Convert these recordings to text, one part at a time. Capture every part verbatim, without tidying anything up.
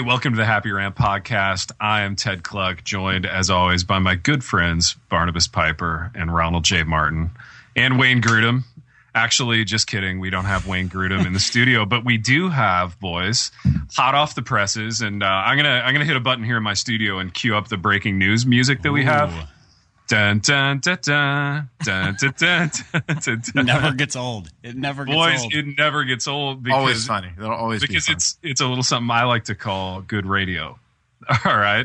welcome to the Happy Rant podcast. I am Ted Kluck, joined as always by my good friends Barnabas Piper and Ronald J. Martin and Wayne Grudem. Actually, just kidding. We don't have Wayne Grudem in the studio, but we do have, boys, hot off the presses. And uh, I'm gonna I'm gonna hit a button here in my studio and cue up the breaking news music that we have. Ooh. Dun, dun, dun, dun, dun, dun, dun, dun, dun. It never gets old. It never gets Boys, old. Boys, it never gets old. Because, always funny. It'll always because be it's it's a little something I like to call good radio. All right.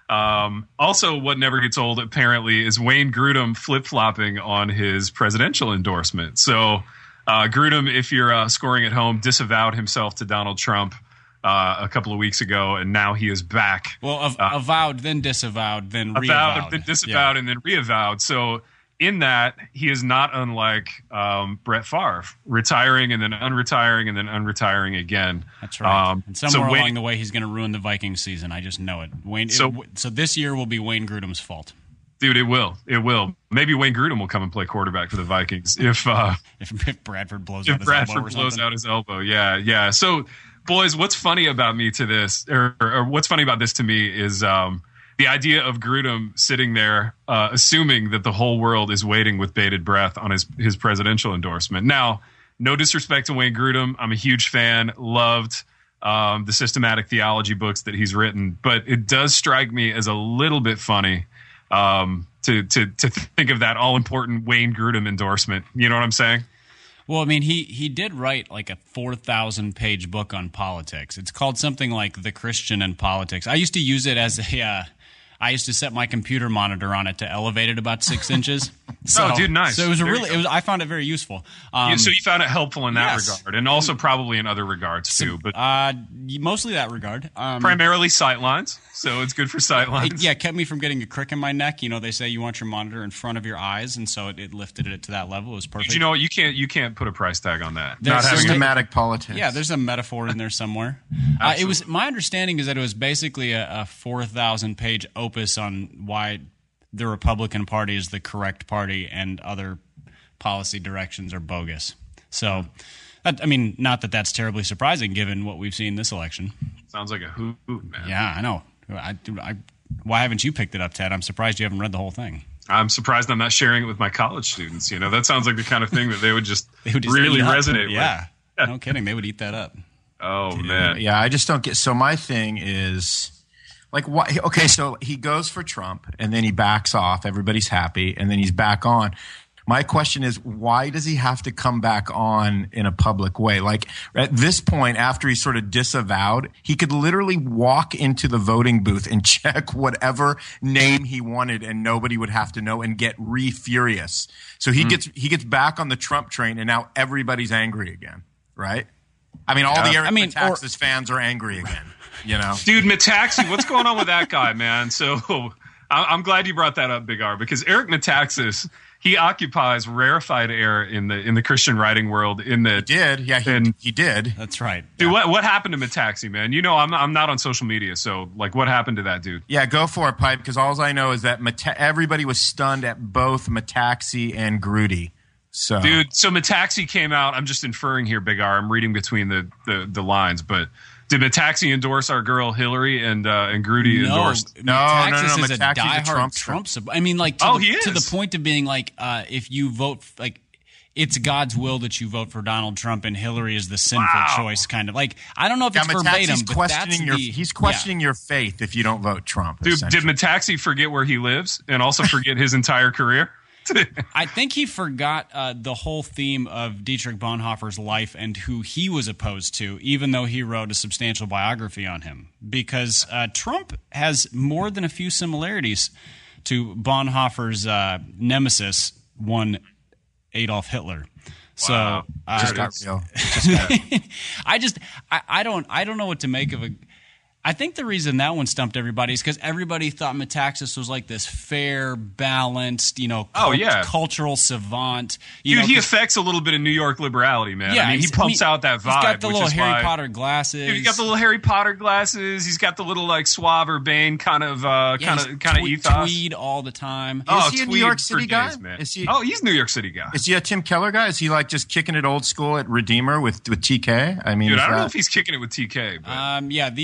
Um, also, what never gets old, apparently, is Wayne Grudem flip-flopping on his presidential endorsement. So, uh, Grudem, if you're uh, scoring at home, disavowed himself to Donald Trump Uh, a couple of weeks ago, and now he is back. Well, av- uh, avowed, then disavowed, then reavowed. Avowed, then disavowed, yeah. And then reavowed. So in that, he is not unlike um, Brett Favre, retiring and then unretiring and then unretiring again. That's right. Um, and somewhere so Wayne, along the way, he's going to ruin the Vikings season. I just know it. Wayne. So, it, so this year will be Wayne Grudem's fault. Dude, it will. It will. Maybe Wayne Grudem will come and play quarterback for the Vikings if uh, if, if Bradford blows if out his Bradford elbow or blows something. out his elbow. Yeah, yeah. So. Boys, what's funny about me to this, or, or what's funny about this to me is um, the idea of Grudem sitting there, uh, assuming that the whole world is waiting with bated breath on his, his presidential endorsement. Now, no disrespect to Wayne Grudem. I'm a huge fan, loved um, the systematic theology books that he's written, but it does strike me as a little bit funny um, to, to, to think of that all-important Wayne Grudem endorsement. You know what I'm saying? Well, I mean, he, he did write like a four thousand page book on politics. It's called something like The Christian and Politics. I used to use it as a uh, – I used to set my computer monitor on it to elevate it about six inches. So, oh, dude, nice. So it was a there really – it was. I found it very useful. Um, yeah, so you found it helpful in that yes. regard, and also probably in other regards too. But uh, mostly that regard. Um, primarily sight lines, so it's good for sight lines. It, yeah, it kept me from getting a crick in my neck. You know, they say you want your monitor in front of your eyes, and so it, it lifted it to that level. It was perfect. Did you know what? You can't you can't put a price tag on that. There's Not systematic a, politics. Yeah, there's a metaphor in there somewhere. uh, it was my understanding is that it was basically a, a four thousand page opus on why the Republican Party is the correct party and other policy directions are bogus. So, that, I mean, not that that's terribly surprising given what we've seen this election. Sounds like a hoot, man. Yeah, I know. I, I, why haven't you picked it up, Ted? I'm surprised you haven't read the whole thing. I'm surprised I'm not sharing it with my college students. You know, that sounds like the kind of thing that they would just, they would just really resonate yeah. with. Yeah, no kidding. They would eat that up. Oh, Dude. man. Yeah, I just don't get – so my thing is – like, why? Okay, so he goes for Trump, and then he backs off. Everybody's happy, and then he's back on. My question is, why does he have to come back on in a public way? Like, at this point, after he's sort of disavowed, he could literally walk into the voting booth and check whatever name he wanted, and nobody would have to know and get re-furious. So he mm. gets he gets back on the Trump train, and now everybody's angry again, right? I mean, all yeah. the Eric I mean, Metaxas or- fans are angry again. You know, dude, Metaxas, what's going on with that guy, man? So I'm glad you brought that up, Big R, because Eric Metaxas, he occupies rarefied air in the in the Christian writing world. In the he did, yeah, he, and, he did. That's right, dude. Yeah. What what happened to Metaxas, man? You know, I'm I'm not on social media, so like, what happened to that dude? Yeah, go for it, Pipe. Because all I know is that Meta- everybody was stunned at both Metaxas and Grudy. So, dude, so Metaxas came out. I'm just inferring here, Big R. I'm reading between the the, the lines, but. Did Metaxas endorse our girl Hillary and uh, and Grudy no, endorsed? No, Metaxas no, no, no. is a Metaxas diehard a Trump. Trump sub- I mean, like to, oh, the, he is. to the point of being like, uh, if you vote, like, it's God's will that you vote for Donald Trump and Hillary is the sinful wow. choice, kind of. Like, I don't know if yeah, it's Metaxas verbatim, but questioning that's your, the, he's questioning yeah. your faith if you don't vote Trump. Dude, did Metaxas forget where he lives and also forget his entire career? I think he forgot uh, the whole theme of Dietrich Bonhoeffer's life and who he was opposed to, even though he wrote a substantial biography on him. Because uh, Trump has more than a few similarities to Bonhoeffer's uh, nemesis, one Adolf Hitler. So wow. uh, just got real. Just got I just I, I don't I don't know what to make of a. I think the reason that one stumped everybody is because everybody thought Metaxas was like this fair, balanced, you know, oh, cult- yeah. cultural savant. You Dude, know, he affects a little bit of New York liberality, man. Yeah, I mean, he pumps I mean, out that vibe. He's got the which little is Harry why, Potter glasses. Dude, he's got the little Harry Potter glasses. He's got the little like suave urbane kind of uh, yeah, kind of kind of tweed, ethos. Tweed all the time. Oh, is he a New tweed York City guy? Days, man. Is he, oh, he's a New York City guy. Is he a Tim Keller guy? Is he like just kicking it old school at Redeemer with with T K? I mean, dude, I don't that... know if he's kicking it with T K. But. Um, yeah, these days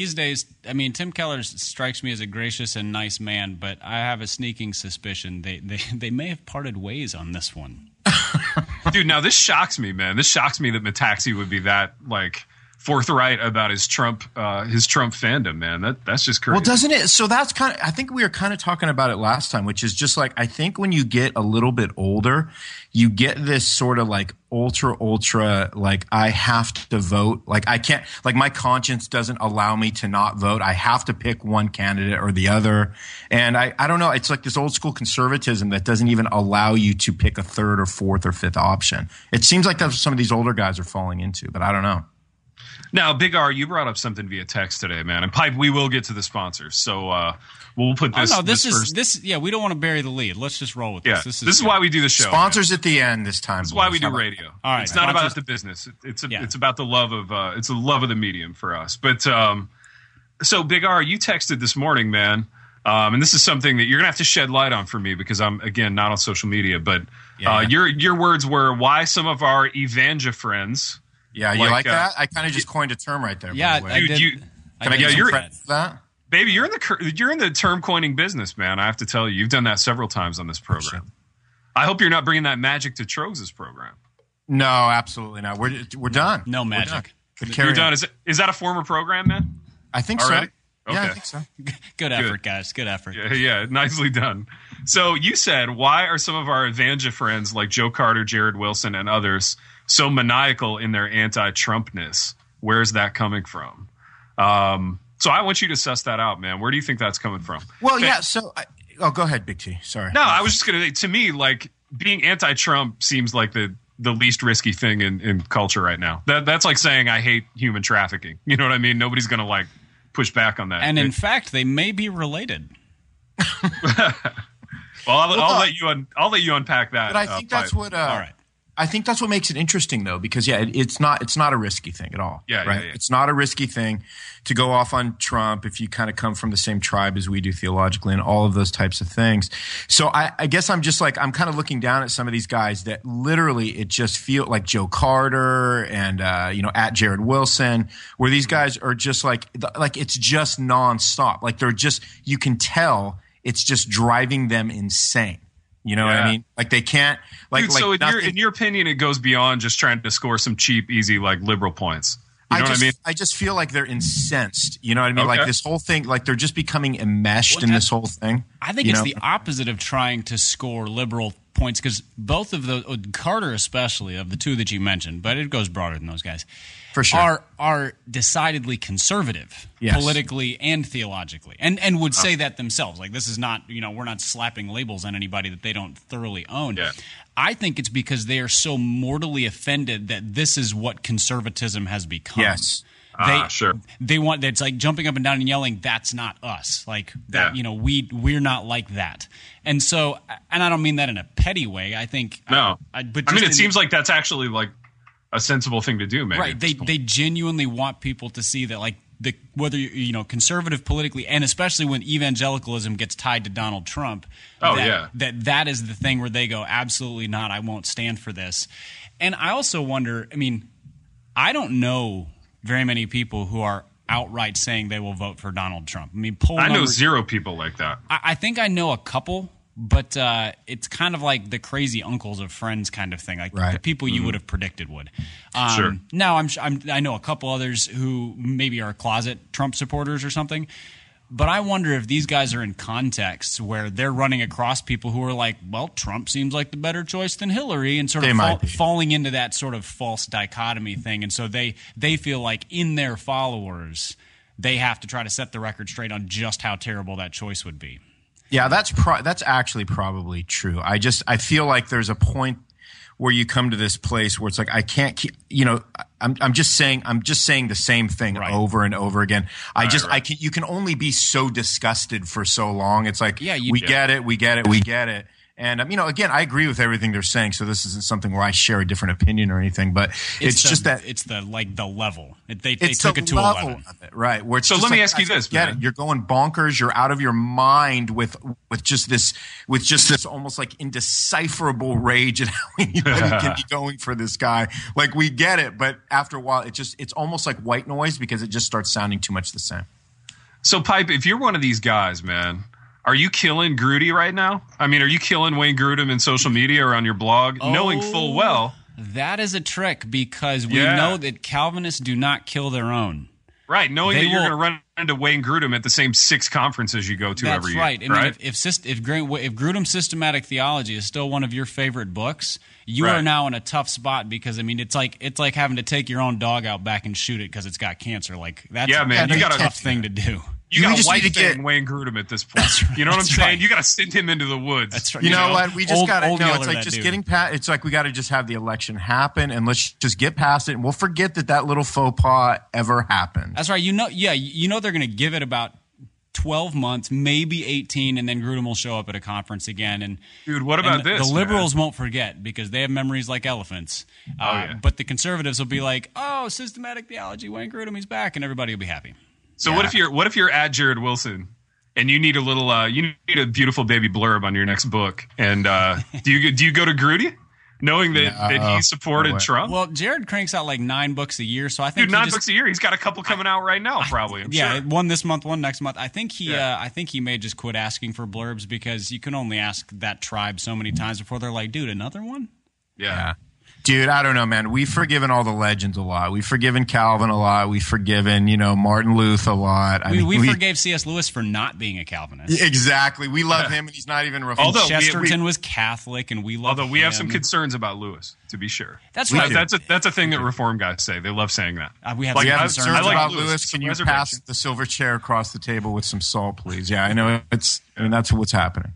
is, I mean, Tim Keller strikes me as a gracious and nice man, but I have a sneaking suspicion they, they, they may have parted ways on this one. Dude, now this shocks me, man. This shocks me that Metaxi would be that, like, forthright about his Trump uh, his Trump fandom, man. That That's just crazy. Well, doesn't it? So that's kind of, I think we were kind of talking about it last time, which is just like, I think when you get a little bit older, you get this sort of like ultra, ultra, like I have to vote. Like I can't, like my conscience doesn't allow me to not vote. I have to pick one candidate or the other. And I, I don't know. It's like this old school conservatism that doesn't even allow you to pick a third or fourth or fifth option. It seems like that's what some of these older guys are falling into, but I don't know. Now, Big R, you brought up something via text today, man. And Pipe, we will get to the sponsors, so uh, we'll put this. Oh no, this, this is first. this. Yeah, we don't want to bury the lead. Let's just roll with yeah, this. This is, this is why we do the show. Sponsors man. At the end this time. This is why we do radio. All right, it's not sponsors. about the business. It's a, Yeah. it's about the love of uh, it's the love of the medium for us. But um, so, Big R, you texted this morning, man. Um, and this is something that you're gonna have to shed light on for me because I'm again not on social media. But Yeah, uh, yeah. your your words were why some of our Evangel friends. Yeah, you Like, like, uh, that? I kind of just coined a term right there. Yeah, by the way. I Dude, did, you- Can I, did get yeah, some you're- credit for that? Baby, you're in the cur- you're in the term coining business, man. I have to tell you, you've done that several times on this program. I hope you're not bringing that magic to Trogs' program. No, absolutely not. We're we're done. No We're magic. done. Good carry You're done. on. Is, is that a former program, man? I think Already? so. Yeah, I Okay. think so. Good effort, guys. Good effort. Yeah, yeah, nicely done. So you said, why are some of our Evangel friends like Joe Carter, Jared Wilson, and others so maniacal in their anti-Trumpness? Where's that coming from? Um, so I want you to suss that out, man. Where do you think that's coming from? Well, Okay. yeah. So, I, oh, go ahead, Big T. Sorry. No, I was just going to say, to me, like, being anti-Trump seems like the, the least risky thing in, in culture right now. That That's like saying I hate human trafficking. You know what I mean? Nobody's going to, like, push back on that. And in fact, they may be related. well, I'll, Well, I'll no. let you un, I'll let you unpack that. But I uh, think that's Pipe. what. Uh, All right. I think that's what makes it interesting, though, because yeah, it, it's not it's not a risky thing at all. Yeah, yeah, right. yeah. It's not a risky thing to go off on Trump if you kind of come from the same tribe as we do theologically, and all of those types of things. So I, I guess I'm just like I'm kind of looking down at some of these guys that literally it just feel like Joe Carter and uh, you know at Jared Wilson, where these guys are just like like it's just nonstop. Like they're just you can tell it's just driving them insane. You know what Yeah. I mean? Like they can't like Dude, like so in your, nothing- in your opinion, it goes beyond just trying to score some cheap, easy, like liberal points. You know I just, what I mean? I just feel like they're incensed. You know what I mean? Okay. Like this whole thing, like they're just becoming enmeshed Well, in that- this whole thing. I think you it's know? the opposite of trying to score liberal points because both of those, Carter especially, of the two that you mentioned, but it goes broader than those guys, For sure. are are decidedly conservative, Yes. politically and theologically, and and would say that themselves. Like this is not, you know, we're not slapping labels on anybody that they don't thoroughly own. Yeah. I think it's because they are so mortally offended that this is what conservatism has become. Yes. They, Ah, sure. They want that's like jumping up and down and yelling, "That's not us!" Like that, Yeah. you know, we we're not like that. And so, and I don't mean that in a petty way. I think No. I, I, but I mean, just it in- seems like that's actually like a sensible thing to do, maybe. right. They they genuinely want people to see that, like the whether you you know conservative politically, and especially when evangelicalism gets tied to Donald Trump. Oh, that, yeah. that that is the thing where they go, absolutely not. I won't stand for this. And I also wonder. I mean, I don't know very many people who are outright saying they will vote for Donald Trump. I mean, poll I know numbers, zero people like that. I, I think I know a couple, but uh, it's kind of like the crazy uncles of friends kind of thing, like Right. the people you would have predicted would. Um, Sure. Now, I'm, I'm I know a couple others who maybe are closet Trump supporters or something. But I wonder if these guys are in contexts where they're running across people who are like, well, Trump seems like the better choice than Hillary, and sort They of might fall, be. falling into that sort of false dichotomy thing. And so they they feel like in their followers, they have to try to set the record straight on just how terrible that choice would be. Yeah, that's pro- that's actually probably true. I just I feel like there's a point where you come to this place where it's like I can't keep, you know, I'm I'm just saying I'm just saying the same thing Right. over and over again. I Right, just right. I can you can only be so disgusted for so long. It's like Yeah, you- we Yeah. get it, we get it, we get it. And um, you know, again, I agree with everything they're saying. So this isn't something where I share a different opinion or anything. But it's, the- just that it's the like the level. It, they they it's took the it to level eleven. of it, right? Where it's So just let me like, ask you I this, get man. it. You're going bonkers. You're out of your mind with with just this with just this almost like indecipherable rage at how anybody can be going for this guy. Like we get it, but after a while, it just it's almost like white noise because it just starts sounding too much the same. So, Pipe, if you're one of these guys, man, are you killing Grudy right now? I mean, are you killing Wayne Grudem in social media or on your blog, Oh, knowing full well? That is a trick because we Yeah. know that Calvinists do not kill their own. Right, knowing They that you're will- going to run into Wayne Grudem at the same six conferences you go to That's every year. right. I mean, right? if if, syst- if, Gra- if Grudem's Systematic Theology is still one of your favorite books, you Right. are now in a tough spot because I mean, it's like it's like having to take your own dog out back and shoot it because it's got cancer. Like that's, Yeah, man, that's you a gotta- tough thing to do. You We got just white need to get- thing Wayne Grudem at this point. right, You know what I'm that's saying? right. You got to send him into the woods. That's right. You know know, what? We just old- got to old no. Yeller, It's like that just dude. getting past. It's like we got to just have the election happen and let's just get past it. And we'll forget that that little faux pas ever happened. That's right. You know, yeah, you know they're going to give it about twelve months, maybe eighteen, and then Grudem will show up at a conference again. And Dude, what about and this, The man? liberals won't forget because they have memories like elephants. Uh, Oh, yeah. But the conservatives will be like, "Oh, systematic theology, Wayne Grudem, he's back," and everybody will be happy. So what if you're what if you're at Jared Wilson and you need a little uh, you need a beautiful baby blurb on your next book? And uh, do you do you go to Grudy, knowing that, No, that he supported no way. Trump? Well, Jared cranks out like nine books a year, so I think Dude, he nine just- books a year. He's got a couple coming out right now, probably. I'm yeah, sure. one this month, one next month. I think he, Yeah. uh, I think he may just quit asking for blurbs because you can only ask that tribe so many times before they're like, "Dude, another one." yeah. Yeah. Dude, I don't know, man. We've forgiven all the legends a lot. We've forgiven Calvin a lot. We've forgiven, you know, Martin Luther a lot. I We, mean, we forgave C S. Lewis for not being a Calvinist. Exactly. We love him, and he's not even reformed. Although we- Chesterton was Catholic, and we love. Although we have some him. concerns about Lewis, to be sure. That's We right. do. That's a that's a thing that Reform guys say. They love saying that. Uh, we have Like, we some have I- concerns concerns I like about Lewis, Lewis. some Can you pass reservations. the silver chair across the table with some salt, please? Yeah, I know. It's. I mean, that's what's happening.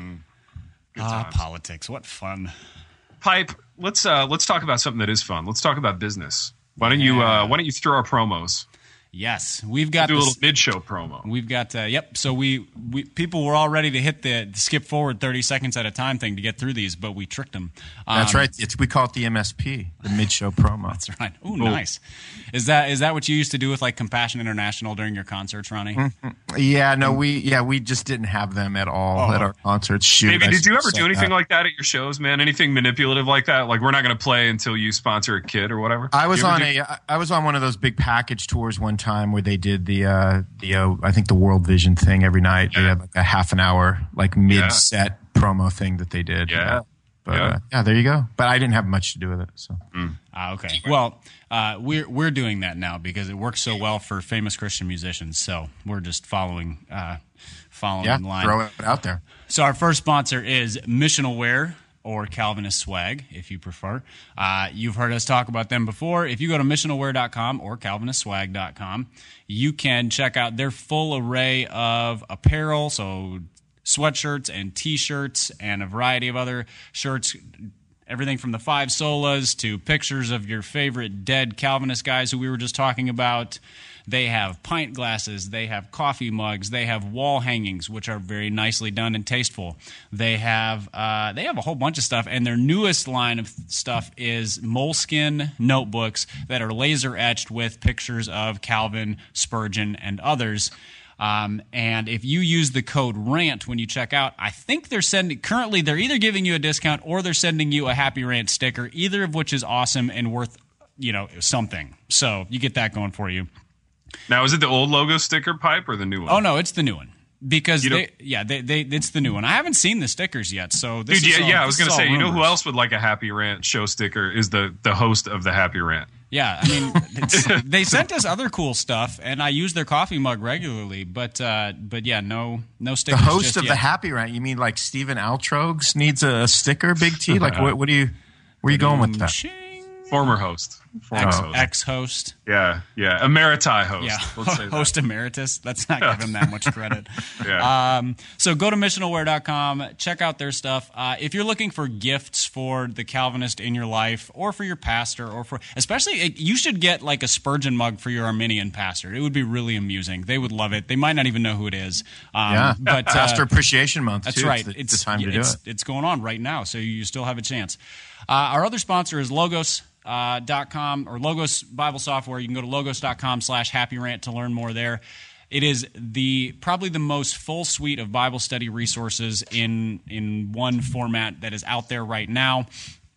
Ah, times. politics. What fun. Pipe, let's uh, let's talk about something that is fun. Let's talk about business. Why don't you uh, Why don't you throw our promos? Yes, we've got Do a this- little mid show promo. We've got uh, yep. So we, we people were all ready to hit the, the skip forward thirty seconds at a time thing to get through these, but we tricked them. Um, That's right. It's we call it the M S P, the mid-show promo. That's right. Ooh, nice. Is that is that what you used to do with like Compassion International during your concerts, Ronnie? Yeah, no, we yeah we just didn't have them at all at our concerts. Shoot, Maybe I did you ever said do anything that. like that at your shows, man? Anything manipulative like that? Like we're not going to play until you sponsor a kid or whatever. I was You ever on do- a I- I was on one of those big package tours one time where they did the uh, the uh, I think the World Vision thing every night. They Yeah. had like a half an hour like mid set promo thing that they did. Yeah. But Yeah. Uh, yeah, there you go. But I didn't have much to do with it. So Ah, okay. Well, uh, we're we're doing that now because it works so well for famous Christian musicians. So we're just following uh, following yeah, in line. throw it out there. So our first sponsor is Missional Wear, or Calvinist Swag, if you prefer. Uh, you've heard us talk about them before. If you go to missional wear dot com or calvinist swag dot com, you can check out their full array of apparel, so sweatshirts and T-shirts and a variety of other shirts, everything from the five solas to pictures of your favorite dead Calvinist guys who we were just talking about. They have pint glasses, they have coffee mugs, they have wall hangings, which are very nicely done and tasteful. They have uh, they have a whole bunch of stuff, and their newest line of stuff is moleskin notebooks that are laser etched with pictures of Calvin, Spurgeon, and others. Um, and if you use the code RANT when you check out, I think they're sending currently they're either giving you a discount or they're sending you a Happy Rant sticker, either of which is awesome and worth you know something. So you get that going for you. Now, is it the old logo sticker, Pipe, or the new one? Oh no, it's the new one because You they, don't- yeah, they, they it's the new one. I haven't seen the stickers yet, so this Dude, is yeah, all, yeah. I this was is going to all say, you know who rumors. else would like a Happy Rant show sticker is the the host of the Happy Rant. Yeah, I mean, it's, they sent us other cool stuff, and I use their coffee mug regularly. But uh, but yeah, no no The stickers. host just of yet. the Happy Rant, you mean like Stephen Altrogs needs a sticker, Big T? Like what? What do you? Where are you going with that? Ching. Former host. Former Ex, host. ex-host. Yeah, yeah. Emeriti host. Yeah, Let's say that. host emeritus. Let's not give him that much credit. Yeah. Um, so go to missional wear dot com, check out their stuff. Uh, if you're looking for gifts for the Calvinist in your life, or for your pastor, or for especially, uh, you should get like a Spurgeon mug for your Arminian pastor. It would be really amusing. They would love it. They might not even know who it is. Um, Yeah, but uh, Pastor Appreciation Month. that's too. right. It's the, It's the time to yeah, do it's, it. It's going on right now, so you still have a chance. Uh, our other sponsor is Logos. Uh, dot com or Logos Bible Software. You can go to logos dot com slash happy rant to learn more there. It is the probably the most full suite of Bible study resources in in one format that is out there right now.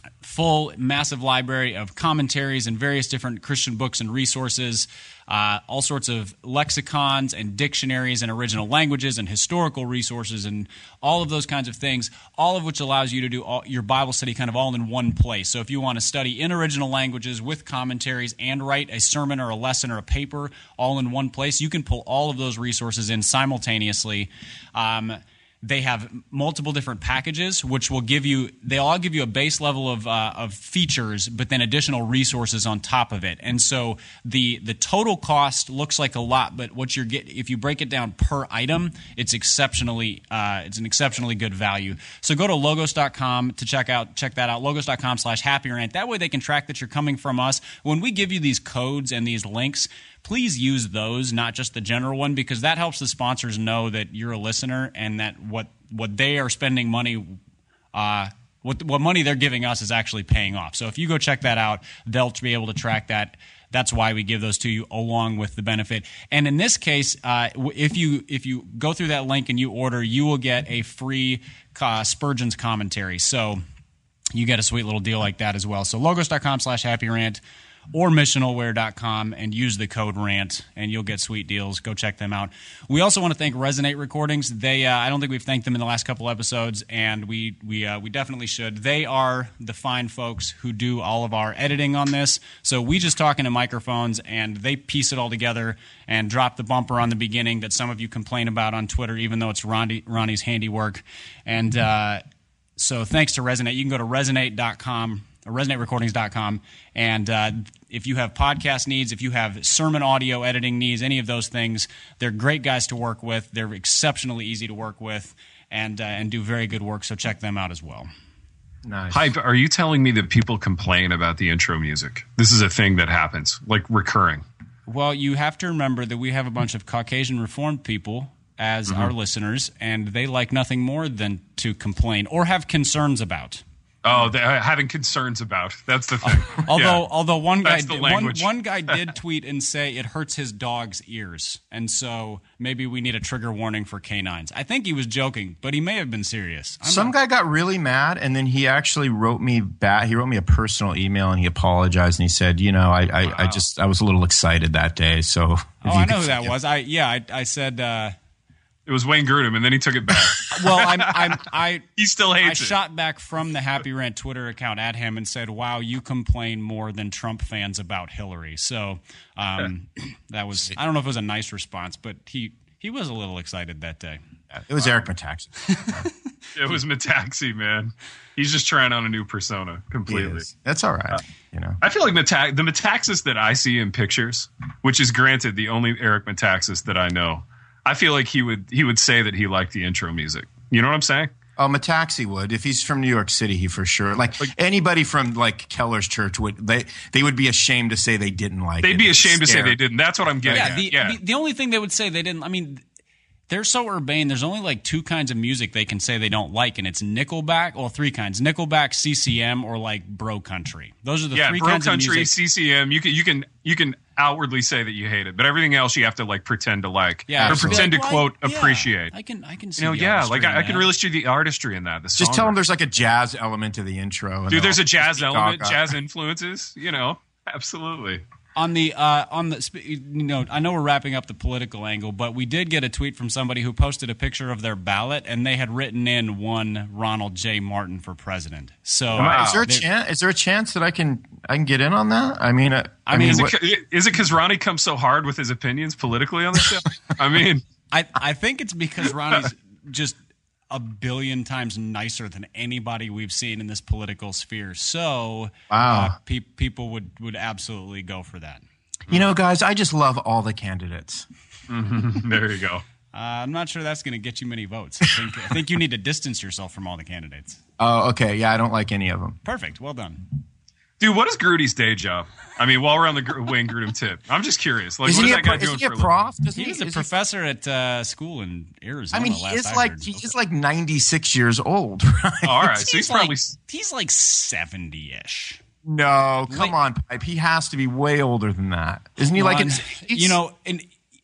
full, massive library of commentaries and various different Christian books and resources, uh, all sorts of lexicons and dictionaries and original languages and historical resources and all of those kinds of things, all of which allows you to do all, your Bible study kind of all in one place. So if you want to study in original languages with commentaries and write a sermon or a lesson or a paper all in one place, you can pull all of those resources in simultaneously. Um, They have multiple different packages, which will give you – they all give you a base level of uh, of features, but then additional resources on top of it. And so the the total cost looks like a lot, but what you're get if you break it down per item, it's exceptionally uh, it's an exceptionally good value. So go to logos dot com to check out check that out. logos dot com slash happy rant. That way they can track that you're coming from us. When we give you these codes and these links, please use those, not just the general one, because that helps the sponsors know that you're a listener and that what what they are spending money, uh, what what money they're giving us is actually paying off. So if you go check that out, they'll be able to track that. That's why we give those to you along with the benefit. And in this case, uh, if you if you go through that link and you order, you will get a free uh, Spurgeon's commentary. So you get a sweet little deal like that as well. So logos dot com slash happy rant. Or missionalware dot com and use the code RANT, and you'll get sweet deals. Go check them out. We also want to thank Resonate Recordings. They, uh, I don't think we've thanked them in the last couple episodes, and we we uh, we definitely should. They are the fine folks who do all of our editing on this. So we just talk into microphones, and they piece it all together and drop the bumper on the beginning that some of you complain about on Twitter, even though it's Ronnie, Ronnie's handiwork. And uh, so thanks to Resonate. You can go to resonate dot com. resonate recordings dot com, and uh, if you have podcast needs, if you have sermon audio editing needs, any of those things, they're great guys to work with. They're exceptionally easy to work with, and uh, and do very good work, so check them out as well. Nice. Hype, are you telling me that people complain about the intro music? This is a thing that happens, like recurring. Well, you have to remember that we have a bunch of Caucasian Reformed people as mm-hmm. our listeners, and they like nothing more than to complain or have concerns about. Oh, they're having concerns about. That's the thing. although, yeah. although one guy, That's the did, one, language. one guy did tweet and say it hurts his dog's ears, and so maybe we need a trigger warning for canines. I think he was joking, but he may have been serious. I'm Some not, guy got really mad, and then he actually wrote me back. He wrote me a personal email, and he apologized, and he said, "You know, I, I, wow. I just, I was a little excited that day." So, oh, I know who that was. I yeah, I, I said. Uh, It was Wayne Grudem, and then he took it back. Well, I'm, I'm, I he still hates I it. shot back from the Happy Rant Twitter account at him and said, "Wow, you complain more than Trump fans about Hillary." So um, that was I don't know if it was a nice response, but he he was a little excited that day. It was wow. Eric Metaxas. It was Metaxi, man. He's just trying on a new persona completely. That's all right. Uh, you know, I feel like Meta- the Metaxas that I see in pictures, which is granted the only Eric Metaxas that I know. I feel like he would he would say that he liked the intro music. You know what I'm saying? Oh, Metaxi would. If he's from New York City, he for sure. Like, like anybody from like Keller's Church would they they would be ashamed to say they didn't like they'd it. They'd be ashamed It's to say scary. they didn't. That's what I'm getting yeah, at. the, yeah. The, the only thing they would say they didn't. I mean, they're so urbane. There's only like two kinds of music they can say they don't like, and it's Nickelback. Well, three kinds: Nickelback, C C M, or like bro country. Those are the yeah, three bro kinds country, of music. C C M. You can you can you can outwardly say that you hate it, but everything else you have to like pretend to like, yeah, or pretend like, to quote well, yeah, appreciate. I can I can see you know, the yeah, artistry like I, I in can that. really see the artistry in that. The Just tell them there's like a jazz element to the intro. And dude. There's a they'll jazz just element, talk jazz influences. You know, absolutely. On the uh, on the you know, I know we're wrapping up the political angle, but we did get a tweet from somebody who posted a picture of their ballot, and they had written in one Ronald J. Martin for president. So, wow. is there a they, chance? Is there a chance that I can I can get in on that? I mean, uh, I I mean, mean, Is what, it is it because Ronnie comes so hard with his opinions politically on the show? I mean, I I think it's because Ronnie's just a billion times nicer than anybody we've seen in this political sphere. So, wow, uh, pe- people would, would absolutely go for that. You know, guys, I just love all the candidates. Mm-hmm. There you go. Uh, I'm not sure that's going to get you many votes. I think, I think you need to distance yourself from all the candidates. Oh, okay. Yeah, I don't like any of them. Perfect. Well done. Dude, what is Grudy's day job? I mean, while we're on the Gr- Wayne Grudem tip, I'm just curious. Like, is what he is a, that guy is doing he a for a prof? Does He he, was a is professor at uh, school in Arizona. I mean, he last is I like heard. he is like ninety-six years old, right? Oh, all right, so he's, like, probably he's like seventy-ish. No, come Like- on, Pipe. He has to be way older than that, isn't he? Well, Like, and, it's, it's, you know, and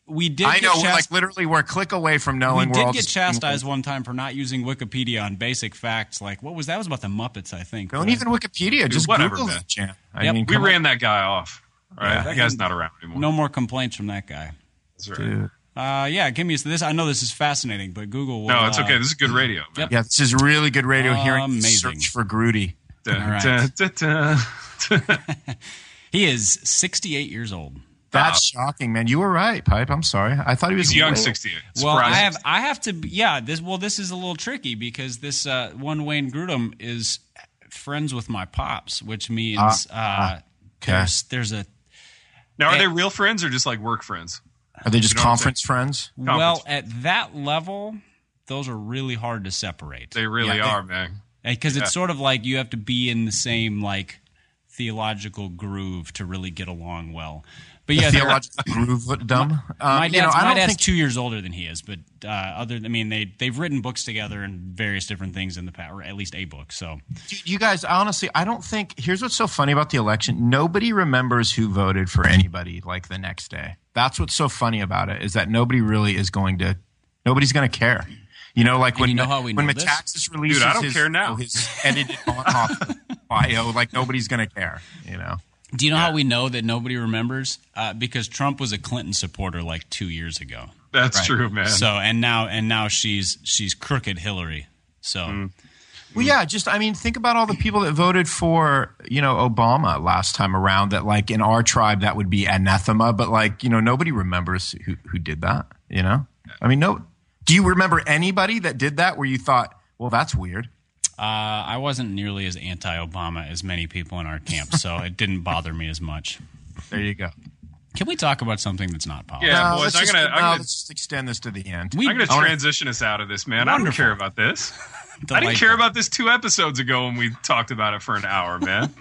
we did. I know, get we're chast- like literally we're a click away from knowing. We we're did all get just- chastised one time for not using Wikipedia on basic facts. Like, what was that? It was about the Muppets, I think. Don't but- even Wikipedia, just whatever, Google man. it, Jan. I Yep. mean, We come ran on. that guy off. Right, Yeah. that guy's not around anymore. No more complaints from that guy. That's right. Dude. Uh, yeah, give me this. I know this is fascinating, but Google will. No, it's uh, okay. This is good radio. Man. Yeah, this is really good radio. Hearing Amazing. search for Grudy. Dun, All right. dun, dun, dun. He is sixty-eight years old. That's shocking, man. You were right, Pipe. I'm sorry. I thought he was He's young, way- sixty-eight. Well, I Surprising. have I have to yeah this well this is a little tricky because this uh, one Wayne Grudem is friends with my pops, which means uh, okay. there's there's a Now, are they real friends or just like work friends? Are they just You know what I'm conference friends? well at that level those are really hard to separate They really Yeah, they- are, man. because yeah. it's sort of like you have to be in the same like theological groove to really get along well. But yeah, they're- Theological groove dumb. Um, my you know, dad's, I my don't dad's think two years older than he is, but uh, other I mean they they've written books together and various different things in the past, or at least a book. So Dude, you guys, honestly, I don't think. Here's what's so funny about the election: nobody remembers who voted for anybody. Like the next day, that's what's so funny about it is that nobody really is going to. Nobody's going to care. You know, like And when you know how we when know this? Metaxas releases Dude, I don't his, care now. his edited Bonhoeffer bio, like nobody's going to care. You know. do you know how we know that nobody remembers? Uh, because Trump was a Clinton supporter like two years ago. That's Right. true, man. So and now and now she's she's crooked Hillary. So Mm. Well, yeah, just I mean, think about all the people that voted for you know Obama last time around. That like in our tribe that would be anathema, but like you know nobody remembers who who did that. You know, I mean, no. Do you remember anybody that did that where you thought, well, that's weird? uh, I wasn't nearly as anti-Obama as many people in our camp, so it didn't bother me as much. There you go. Can we talk about something that's not politics? Yeah, No, boys, let's I'm just, gonna- no, I'm gonna- let's just extend this to the end. We- I'm going to I wanna- transition us out of this, man. I don't Wonderful. care about this. I didn't Delightful. care about this two episodes ago when we talked about it for an hour, man.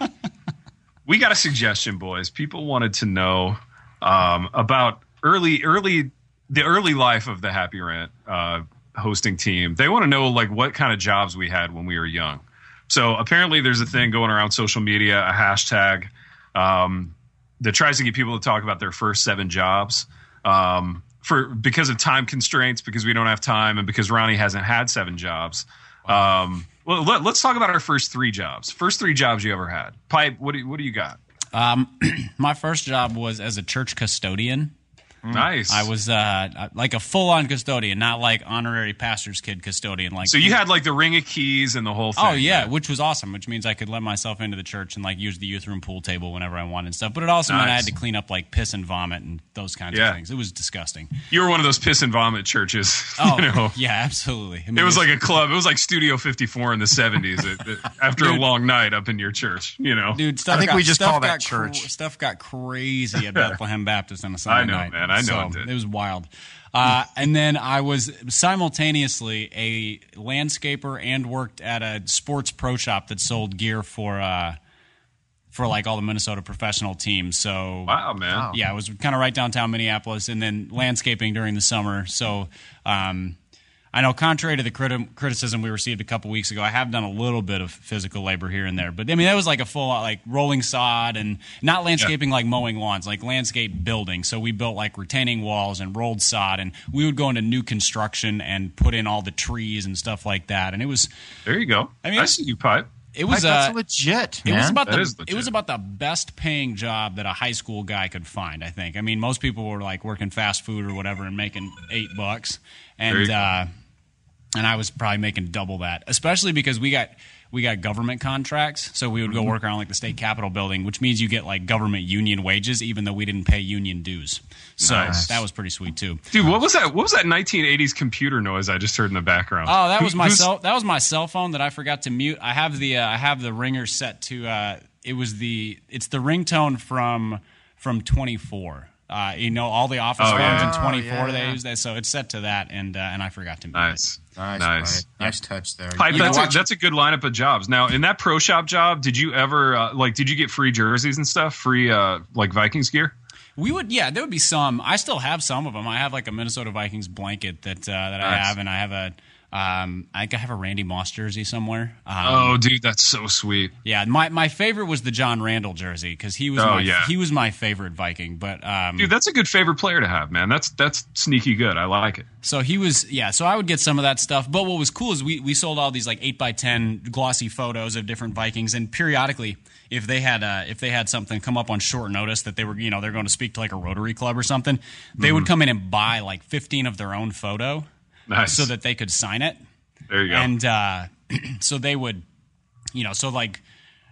We got a suggestion, boys. People wanted to know um, about early, early, the early life of the Happy Rant uh, hosting team. They want to know like what kind of jobs we had when we were young. So apparently, there's a thing going around social media, a hashtag um, that tries to get people to talk about their first seven jobs. Um, for because of time constraints, because we don't have time, and because Ronnie hasn't had seven jobs. Um, well, let, let's talk about our first three jobs. First three jobs you ever had. Pipe, what do you, what do you got? Um, my first job was as a church custodian. Nice. I was uh, like a full-on custodian, not like honorary pastor's kid custodian. Like so you had like the ring of keys and the whole thing. Oh yeah, right? which was awesome. Which means I could let myself into the church and like use the youth room pool table whenever I wanted and stuff. But it also meant I Nice. had to clean up like piss and vomit and those kinds Yeah. of things. It was disgusting. You were one of those piss and vomit churches. Oh you know? yeah, absolutely. I mean, It was like a club. It was like Studio fifty-four in the seventies. it, it, after a Dude. long night up in your church, you know. dude. Stuff I think got, we just stuff call that got church. stuff got crazy at Bethlehem Baptist on a Sunday I know, night. man. I know So, it did. It was wild. Uh, and then I was simultaneously a landscaper and worked at a sports pro shop that sold gear for uh, for like all the Minnesota professional teams. So Wow, man. Wow. yeah, it was kind of right downtown Minneapolis, and then landscaping during the summer. So um, I know, contrary to the criti- criticism we received a couple weeks ago, I have done a little bit of physical labor here and there. But I mean, that was like a full like rolling sod and not landscaping like mowing lawns, like landscape building. So we built like retaining walls and rolled sod, and we would go into new construction and put in all the trees and stuff like that. And it was There you go. I mean, I see you, Pipe. it was Like, that's uh, legit, It man. was about That the is it legit. was about the best paying job that a high school guy could find. I think. I mean, most people were like working fast food or whatever and making eight bucks, There and you go. uh, and I was probably making double that, especially because we got we got government contracts, so we would Mm-hmm. go work around like the state capitol building, which means you get like government union wages, even though we didn't pay union dues. So Nice. that was pretty sweet too. Dude, what was that? What was that nineteen eighties computer noise I just heard in the background? Oh, that Who- was my who's- cell. That was my cell phone that I forgot to mute. I have the uh, I have the ringer set to. Uh, it was the it's the ringtone from from twenty-four. Uh, you know, all the office Oh, phones yeah. in twenty-four Oh, yeah, they yeah. use that, so it's set to that, and uh, and I forgot to mute Nice. Nice, Nice. Pipe. Nice touch there. Pipe, You that's know, a, that's a good lineup of jobs. Now, in that pro shop job, did you ever uh, like? Did you get free jerseys and stuff? Free uh, like Vikings gear? We would, yeah, there would be some. I still have some of them. I have like a Minnesota Vikings blanket that uh, that I Nice. have, and I have a Um, I think I have a Randy Moss jersey somewhere. Um, oh, dude, that's so sweet. Yeah, my, my favorite was the John Randall jersey because he was oh, my, yeah. he was my favorite Viking. But um, dude, that's a good favorite player to have, man. That's that's sneaky good. I like it. So he was, yeah. So I would get some of that stuff. But what was cool is we we sold all these like eight by ten glossy photos of different Vikings, and periodically, if they had uh, if they had something come up on short notice that they were you know they're going to speak to like a Rotary Club or something, they mm-hmm. would come in and buy like fifteen of their own photo, nice. so that they could sign it. There you go. And uh, so they would, you know, so like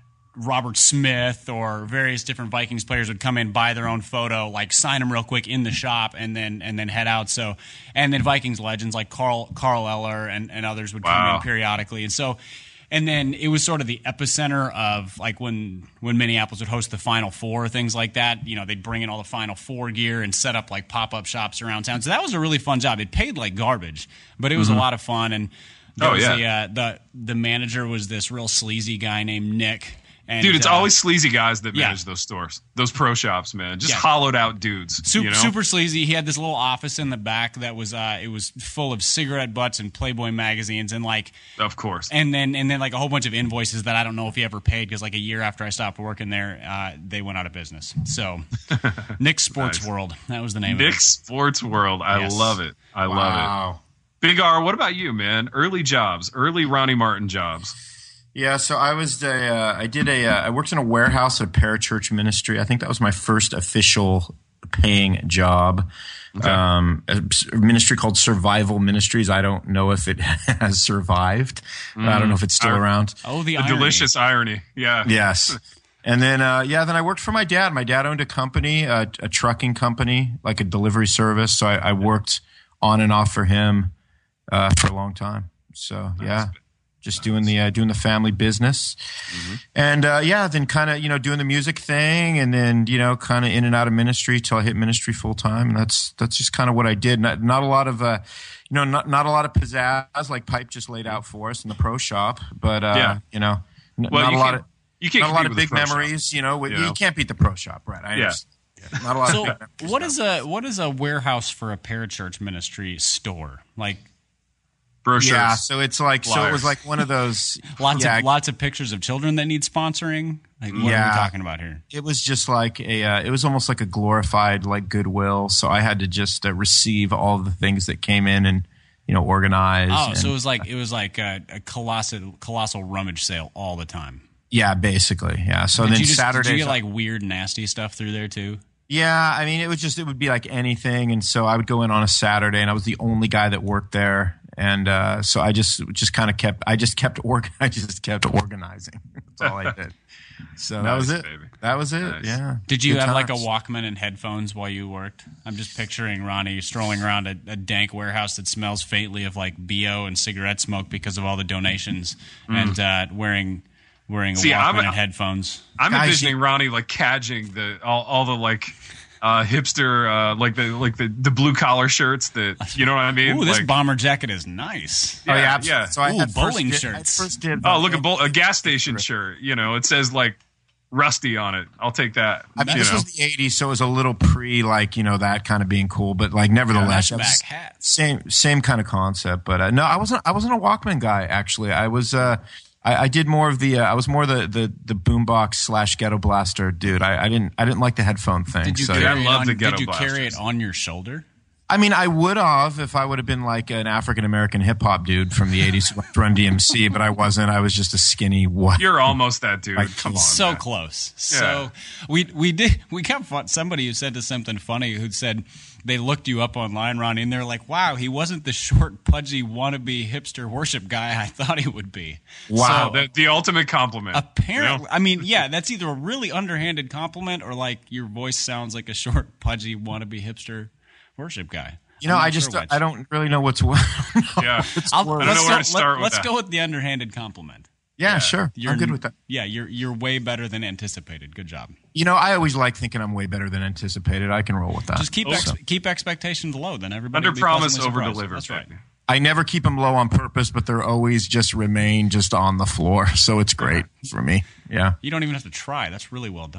Robert Smith or various different Vikings players would come in, buy their own photo, like sign them real quick in the shop, and then and then head out. So, and then Vikings legends like Carl Carl Eller and, and others would come wow. in periodically, and so. And then it was sort of the epicenter of like when when Minneapolis would host the Final Four, things like that. You know, they'd bring in all the Final Four gear and set up like pop up shops around town. So that was a really fun job. It paid like garbage, but it was mm-hmm. a lot of fun. And there oh was yeah, a, uh, the the manager was this real sleazy guy named Nick. And, dude, it's uh, always sleazy guys that manage yeah. those stores, those pro shops, man. Just yeah. hollowed out dudes. Super, you know? super sleazy. He had this little office in the back that was uh, it was full of cigarette butts and Playboy magazines and like, of course, and then and then like a whole bunch of invoices that I don't know if he ever paid because like a year after I stopped working there, uh, they went out of business. So, Nick's Sports nice. World, that was the name. Nick's of it. Sports World. I yes. love it. I wow. love it. Big R, what about you, man? Early jobs, early Ronnie Martin jobs. Yeah, so I was a, uh, I did a, uh, I worked in a warehouse at a parachurch ministry. I think that was my first official paying job. Okay. Um, a ministry called Survival Ministries. I don't know if it has survived. Mm. I don't know if it's still I, around. Oh, the, the irony. delicious irony. Yeah. Yes. And then, uh, yeah, then I worked for my dad. My dad owned a company, a, a trucking company, like a delivery service. So I, I worked on and off for him uh, for a long time. So yeah. Nice. Just doing the uh, doing the family business, mm-hmm. and uh, yeah, then kind of you know doing the music thing, and then you know kind of in and out of ministry till I hit ministry full time, and that's that's just kind of what I did. Not, not a lot of uh, you know not not a lot of pizzazz like Pipe just laid out for us in the pro shop, but uh, yeah. you know n- well, not you a lot of you can't not a lot of big shop. memories. You know, you you know can't beat the pro shop, right? I yeah. yeah, not a lot. So of big what is a what is a warehouse for a parachurch ministry store like? Brochures. Yeah, so it's like Flyers. so it was like one of those lots yeah, of lots of pictures of children that need sponsoring. Like what yeah. are we talking about here? It was just like a uh, it was almost like a glorified like Goodwill. So I had to just uh, receive all the things that came in and you know organize. Oh, and, so it was like it was like a, a colossal colossal rummage sale all the time. Yeah, basically. Yeah. So did then you just, Saturdays, did you get like weird nasty stuff through there too? Yeah, I mean it was just it would be like anything, and so I would go in on a Saturday, and I was the only guy that worked there. And uh, so I just just kind of kept I just kept org I just kept organizing. That's all I did. So nice, that was it. Baby. That was it. Nice. Yeah. Did you Good have times. like a Walkman and headphones while you worked? I'm just picturing Ronnie strolling around a, a dank warehouse that smells faintly of like B O and cigarette smoke because of all the donations, mm. and uh, wearing wearing a See, Walkman I'm, and headphones. I'm Guys, envisioning you, Ronnie like cadging the all, all the like. Uh, hipster, uh, like the like the, the blue collar shirts that you know what I mean. Ooh, this like, bomber jacket is nice. Oh yeah, yeah. absolutely. yeah. So I Ooh, had bowling first shirts. Did, first did oh, look, a, bowl, a gas station shirt. You know, it says like Rusty on it. I'll take that. I mean, you this know. was the eighties, so it was a little pre, like you know, that kind of being cool. But like, nevertheless, Yeah, it was flashback hats. same same kind of concept. But uh, no, I wasn't. I wasn't a Walkman guy. Actually, I was. Uh, I, I did more of the. Uh, I was more the the the boombox slash ghetto blaster dude. I, I didn't. I didn't like the headphone thing. Did you so, carry I it love on, the ghetto Did you carry blasters. it on your shoulder? I mean, I would have if I would have been like an African American hip hop dude from the eighties who liked Run D M C, but I wasn't. I was just a skinny what? You're almost that dude. Like, Come on, So man. close. Yeah. So we we did we got fun, somebody who said to something funny who said they looked you up online, Ronnie, and they're like, "Wow, he wasn't the short, pudgy, wannabe hipster worship guy I thought he would be." Wow. So, the, the ultimate compliment. apparently, you know? I mean, yeah, that's either a really underhanded compliment or like your voice sounds like a short, pudgy, wannabe hipster worship guy. You know, I'm not I just sure which. I don't really know what's what. Yeah. I'll, I don't let's know where go, to start with Let's that. go with the underhanded compliment. Yeah, Yeah. sure. You're, I'm good with that. Yeah, you're you're way better than anticipated. Good job. You know, I always like thinking I'm way better than anticipated. I can roll with that. Just keep Oh. ex- keep expectations low, then everybody Under will be promise, pleasantly over surprised. deliver. That's right. I never keep them low on purpose, but they're always just remain just on the floor. So it's great for me. Yeah. You don't even have to try. That's really well done.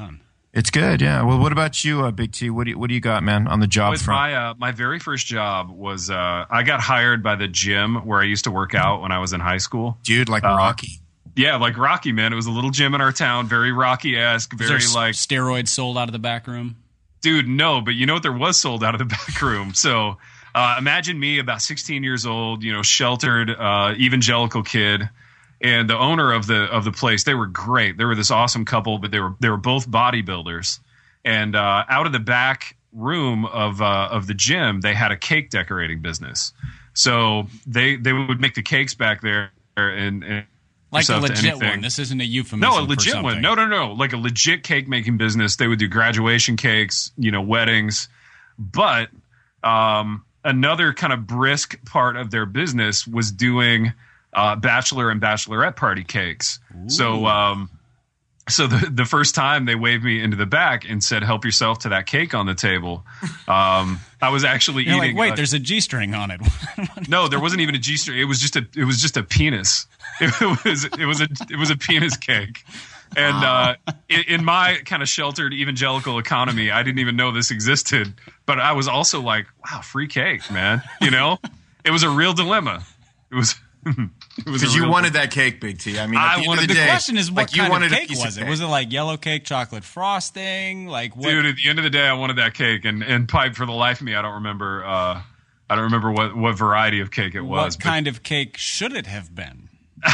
It's good, yeah. Well, what about you, uh, Big T? What do you, what do you got, man, on the job With front? my uh, my very first job was uh, I got hired by the gym where I used to work out when I was in high school. Dude, like uh, Rocky. Yeah, like Rocky, man. It was a little gym in our town, very Rocky-esque, Is very there like steroids sold out of the back room? Dude, no, but you know what? There was sold out of the back room. So uh, imagine me, about sixteen years old, you know, sheltered uh, evangelical kid. And the owner of the of the place, they were great. They were this awesome couple, but they were they were both bodybuilders. And uh, out of the back room of uh, of the gym, they had a cake decorating business. So they they would make the cakes back there and, and like a legit one. This isn't a euphemism. No, a legit one. No, no, no. Like a legit cake making business. They would do graduation cakes, you know, weddings. But um, another kind of brisk part of their business was doing Uh, bachelor and bachelorette party cakes. Ooh. So, um, so the the first time they waved me into the back and said, "Help yourself to that cake on the table." Um, I was actually You're eating. Like, wait, a, there's a G string on it. No, there wasn't even a G string. It was just a. It was just a penis. It was. It was a. It was a penis cake. And uh, in, in my kind of sheltered evangelical economy, I didn't even know this existed. But I was also like, "Wow, free cake, man!" You know, it was a real dilemma. It was. Because you wanted that cake, Big T. I mean, at I the, wanted, end of the, the day, question is, what like, you kind wanted of cake a was of it? cake. Was it like yellow cake, chocolate frosting? Like, what? Dude, at the end of the day, I wanted that cake, and and pipe for the life of me, I don't remember. Uh, I don't remember what, what variety of cake it was. What kind of cake should it have been?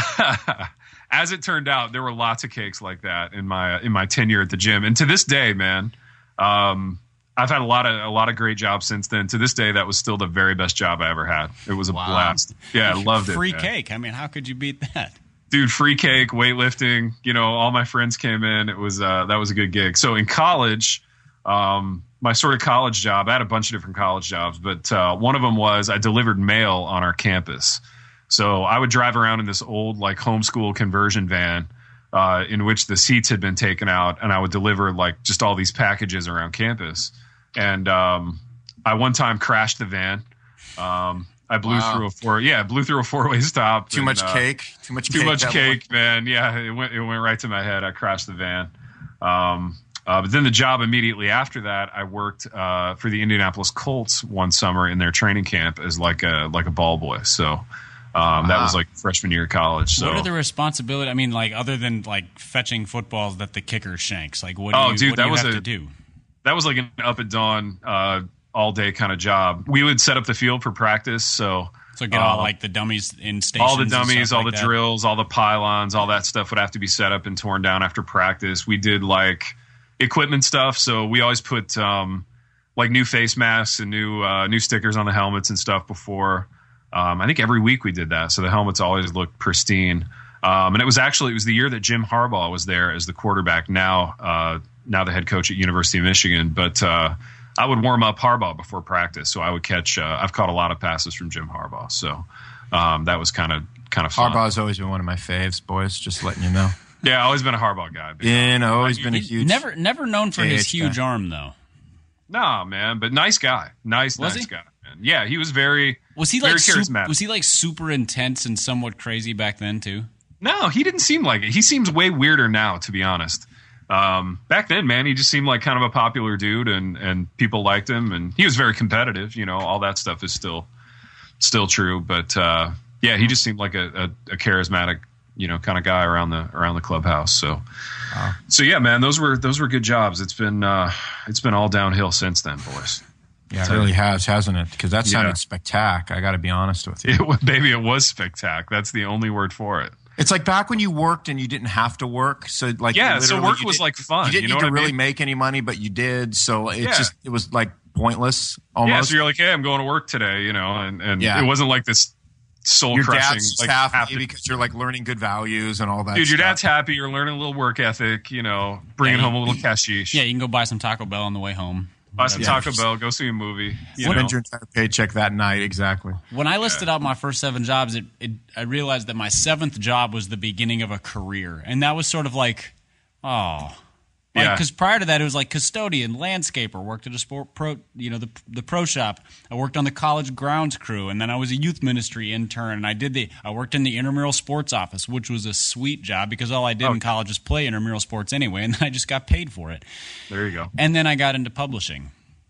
As it turned out, there were lots of cakes like that in my in my tenure at the gym, and to this day, man, um, I've had a lot of a lot of great jobs since then. To this day, that was still the very best job I ever had. It was a Wow. blast. Yeah, I loved it. Free man. cake. I mean, how could you beat that? Dude, free cake, weightlifting. You know, all my friends came in. It was uh, that was a good gig. So in college, um, my sort of college job, I had a bunch of different college jobs, but uh, one of them was I delivered mail on our campus. So I would drive around in this old like homeschool conversion van uh, in which the seats had been taken out, and I would deliver like just all these packages around campus. And um, I one time crashed the van. Um, I blew Wow. through a four, yeah, blew through a four way stop. Too and, much uh, cake. Too much. Too cake much that cake, man. Yeah, it went it went right to my head. I crashed the van. Um, uh, but then the job immediately after that, I worked uh, for the Indianapolis Colts one summer in their training camp as like a like a ball boy. So um, that was like freshman year of college. So What are the responsibility? I mean, like other than like fetching footballs that the kicker shanks, like what do Oh, you, dude, what do that you was have a- to do? that was like an up and dawn uh, all day kind of job. We would set up the field for practice. So. So get all uh, like the dummies in stations, all the and dummies, stuff all like the that? drills, all the pylons, all that stuff would have to be set up and torn down after practice. We did like equipment stuff, so we always put um, like new face masks and new uh, new stickers on the helmets and stuff before. Um, I think every week we did that, so the helmets always looked pristine. Um, and it was actually it was the year that Jim Harbaugh was there as the quarterback. Now, uh, now the head coach at University of Michigan, but. Uh, I would warm up Harbaugh before practice, so I would catch. Uh, I've caught a lot of passes from Jim Harbaugh, so um, that was kind of kind of fun. Harbaugh's always been one of my faves, boys. Just letting you know. Yeah, I've always been a Harbaugh guy. Big Yeah, no, time. always been a huge. Never, never known for his J H huge guy. arm though. Nah, man, but nice guy, nice, Was nice he? guy. Man. Yeah, he was very. Was he very like su- charismatic? was he like super intense and somewhat crazy back then too? No, he didn't seem like it. He seems way weirder now, to be honest. Um, back then, man, he just seemed like kind of a popular dude, and and people liked him, and he was very competitive. You know, all that stuff is still still true, but uh, yeah, he just seemed like a, a, a charismatic, you know, kind of guy around the around the clubhouse. So, Wow. so yeah, man, those were those were good jobs. It's been uh, it's been all downhill since then, boys. Yeah, it really has, hasn't it? Because that sounded Yeah. spectacular. I got to be honest with you. It was, baby, it was spectac. That's the only word for it. It's like back when you worked and you didn't have to work. So like, Yeah, so literally work you was didn't- like fun. You didn't You know need to what I really mean? make any money, but you did. So it Yeah. just it was like pointless Yeah, almost. so you're like, hey, I'm going to work today, you know, and, and Yeah. it wasn't like this soul Your crushing. dad's Like, happy have to- because you're like learning good values and all that. dude, your stuff. dad's happy. You're learning a little work ethic, you know, bringing Yeah, home a you- little cashish. Yeah, you can go buy some Taco Bell on the way home. Buy some Yeah. Taco Bell, go see a movie. You Spend know? your entire paycheck that night. Exactly. When I listed out my first seven jobs, it, it, I realized that my seventh job was the beginning of a career, and that was sort of like, oh, Like, Yeah. because prior to that, it was like custodian, landscaper, worked at a sport pro, you know, the the pro shop. I worked on the college grounds crew, and then I was a youth ministry intern. And I did the I worked in the intramural sports office, which was a sweet job because all I did Oh. in college was play intramural sports anyway, and I just got paid for it. There you go. And then I got into publishing,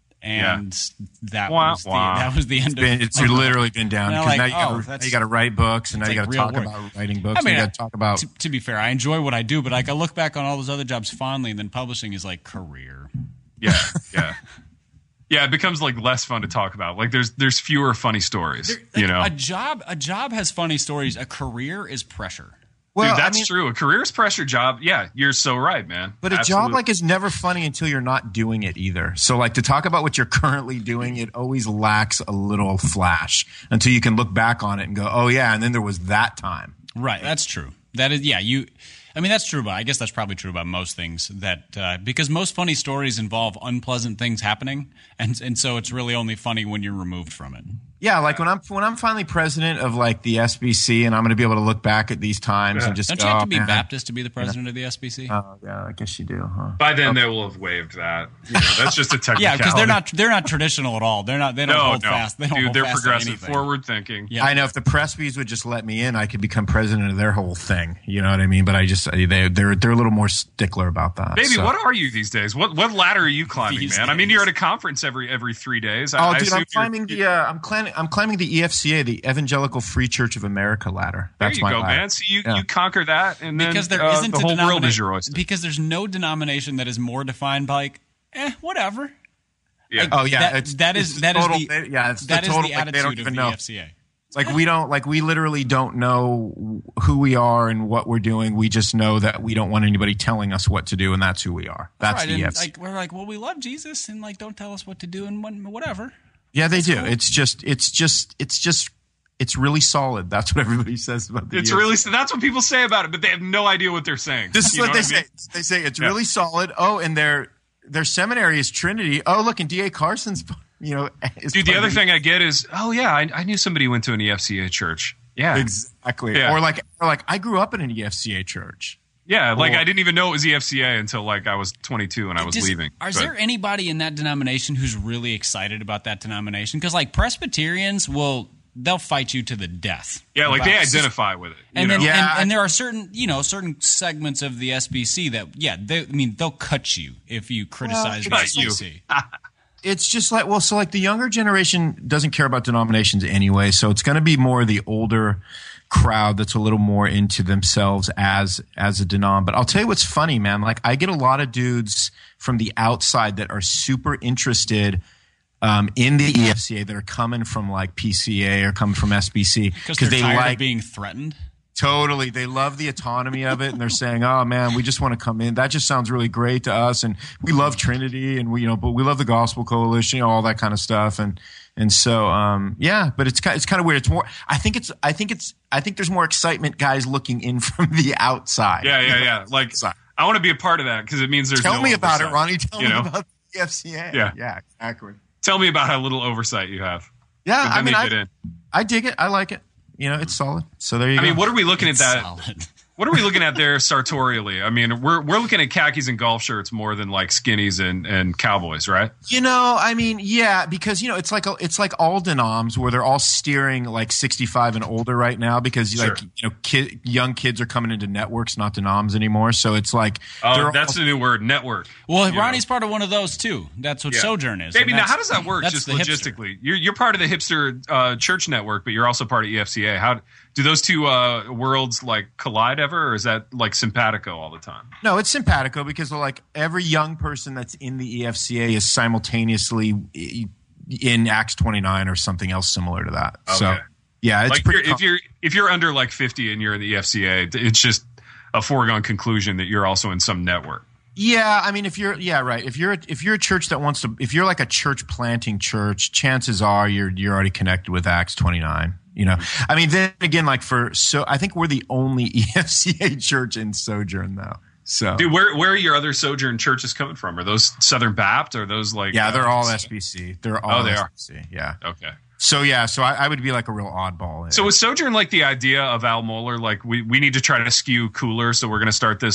and that Wah, was the wah. that was the end Been, of it's of- literally been down And I'm because like, now you oh, gotta, that's- you got to write books and now it's you like got to real talk work. about writing books. I mean, and you got to talk about. to, to be fair, I enjoy what I do, but like I look back on all those other jobs fondly, and then publishing is like career. Yeah, yeah, yeah. It becomes like less fun to talk about. Like there's there's fewer funny stories. There- you like, know, a job a job has funny stories. A career is pressure. well, dude, that's I mean, true. A career's pressure job. Yeah, you're so right, man. But a Absolutely. job like is never funny until you're not doing it either. So like to talk about what you're currently doing, it always lacks a little flash until you can look back on it and go, oh yeah, and then there was that time. Right, that's true. That is, yeah. You, I mean, that's true. But I guess that's probably true about most things. That uh, because most funny stories involve unpleasant things happening, and and so it's really only funny when you're removed from it. Yeah, like when I'm when I'm finally president of like the S B C, and I'm going to be able to look back at these times Yeah. and just Don't go, you have oh, to be man. Baptist to be the president of the S B C? Oh yeah, I guess you do, huh? By then they will have waived that. You know, that's just a technicality. Yeah, because they're not they're not traditional at all. They're not. They don't No, hold no, fast. They don't dude, hold they're fast to progressive, anything. forward thinking. Yeah. I know if the Presbys would just let me in, I could become president of their whole thing. You know what I mean? But I just they they're they're a little more stickler about that. Baby, so. what are you these days? What what ladder are you climbing, These man? I mean, days. you're at a conference every every three days. I, Oh, I dude, assume I'm you're- climbing the uh, I'm climbing I'm climbing the E F C A, the Evangelical Free Church of America ladder. There That's you my go, ladder. man. So you, Yeah. you conquer that, and then because there uh, isn't the a whole world denomina- is your oyster. Because there's no denomination that is more defined by like, eh, whatever. Yeah. Like, Oh yeah, that, it's, that is it's that is total, the yeah, it's that the is total. the like, they attitude don't of even the know. E F C A. Like we don't like we literally don't know who we are and what we're doing. We just know that we don't want anybody telling us what to do, and that's who we are. That's Right, the and, E F C A. like we're like, well, we love Jesus, and like, don't tell us what to do and when, whatever. Yeah, they do. It's just, it's just, it's just, it's really solid. That's what everybody says about the It's E F C A. really that's what people say about it, but they have no idea what they're saying. This is You what know they I say. mean? They say it's Yeah. really solid. Oh, and their their seminary is Trinity. Oh, look, and D A Carson's, you know, is Dude, the part other of thing I get is, oh yeah, I, I knew somebody who went to an E F C A church. Yeah, exactly. Yeah. Or like, or like I grew up in an E F C A church. yeah. Like Or- I didn't even know it was E F C A until like I was twenty-two and I was Does- leaving. Is But- there anybody in that denomination who's really excited about that denomination? Because like Presbyterians will they'll fight you to the death. yeah, like they about- identify with it. you And then, know? Yeah, and, I- and there are certain, you know, certain segments of the S B C that, yeah, they, I mean, they'll cut you if you criticize the cut S B you. C. It's just like, well, so like the younger generation doesn't care about denominations anyway. So it's going to be more the older crowd that's a little more into themselves as as a denom. But I'll tell you what's funny, man. Like I get a lot of dudes from the outside that are super interested um, in the E F C A that are coming from like P C A or coming from S B C Because they're they tired like of being threatened. totally they love the autonomy of it, and they're saying, "Oh man, we just want to come in. That just sounds really great to us, and we love Trinity, and we you know, but we love the Gospel Coalition, you know, all that kind of stuff." And and so um, yeah, but it's kind it's kind of weird. It's more. I think it's I think it's I think there's more excitement, guys looking in from the outside. yeah, yeah, yeah. Like Outside. I want to be a part of that because it means there's Tell no me about it, oversight, Ronnie. Tell you me know? about the E F C A. Yeah. yeah, exactly. Tell me about how little oversight you have. Yeah, But I then mean, they I, get in. I dig it. I like it. You know, it's solid. So there you I go. mean, what are we looking It's at that? solid. What are we looking at there sartorially? I mean, we're we're looking at khakis and golf shirts more than like skinnies and, and cowboys, right? You know, I mean, yeah, because you know, it's like a, it's like all denoms where they're all steering like sixty-five and older right now because Sure. like you know, kid, young kids are coming into networks, not denoms anymore. So it's like Oh, they're that's all, the new word, network. Well, You Ronnie's part of one of those too. That's what Yeah. Sojourn is. Baby, And now that's- how does that work that's just the hipster. logistically? You're you're part of the hipster uh, church network, but you're also part of E F C A. How do those two uh, worlds like collide ever, or is that like simpatico all the time? no, it's simpatico because like every young person that's in the E F C A is simultaneously i- in Acts twenty-nine or something else similar to that. So Okay. yeah, it's Like pretty. you're, if you're if you're under like fifty and you're in the E F C A, it's just a foregone conclusion that you're also in some network. Yeah, I mean, if you're, yeah, right. If you're, if you're a church that wants to, if you're like a church planting church, chances are you're you're already connected with Acts twenty-nine. You know, I mean, then again, like for so, I think we're the only E F C A church in Sojourn, though. So, Dude, where where are your other Sojourn churches coming from? Are those Southern Baptist? Or are those like yeah, they're uh, all S B C. They're all Oh, they are. S B C. Yeah. Okay. So yeah, so I, I would be like a real oddball. So is Sojourn like the idea of Al Mohler? Like we, we need to try to skew cooler, so we're going to start this like